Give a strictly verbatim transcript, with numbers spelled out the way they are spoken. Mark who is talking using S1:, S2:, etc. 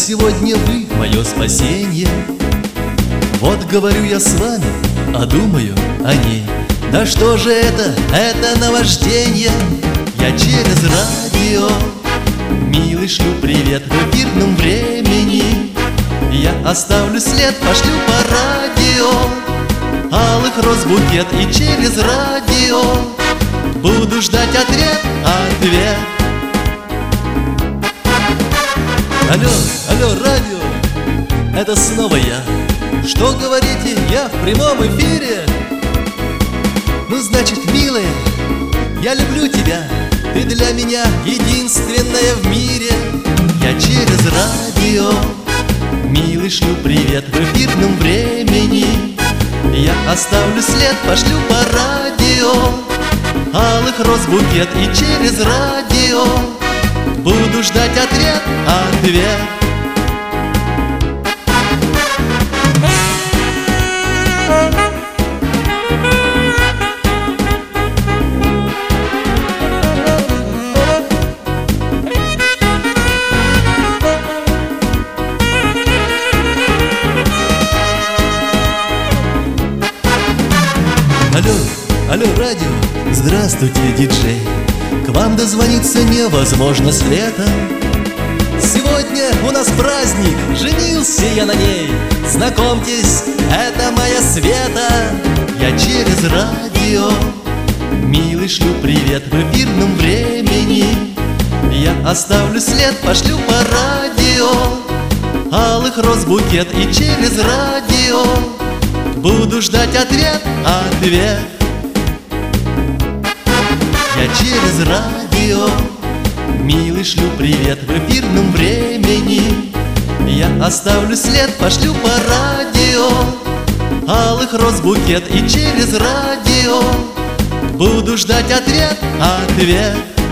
S1: сегодня вы мое спасенье. Вот говорю я с вами, а думаю о ней. Да что же это, это наваждение? Я через радио, милый, шлю привет в эфирном времени. Я оставлю след, пошлю по радио алых роз букет, и через радио буду ждать ответ, ответ. Алло, алло, радио, это снова я. Что говорите, я в прямом эфире? Ну, значит, милая, я люблю тебя, ты для меня единственная в мире. Я через радио, милый, шлю привет в эфирном времени. Я оставлю след, пошлю по радио алых роз букет, и через радио буду ждать ответ, ответ. Алло, алло, радио, здравствуйте, диджей. К вам дозвониться невозможно с лета. Сегодня у нас праздник, женился я на ней. Знакомьтесь, это моя Света. Я через радио, милый, шлю привет в эфирном времени. Я оставлю след, пошлю по радио алых роз букет, и через радио буду ждать ответ, ответ. Я через радио, милый, шлю привет в эфирном времени. Я оставлю след, пошлю по радио алых роз букет, и через радио буду ждать ответ, ответ.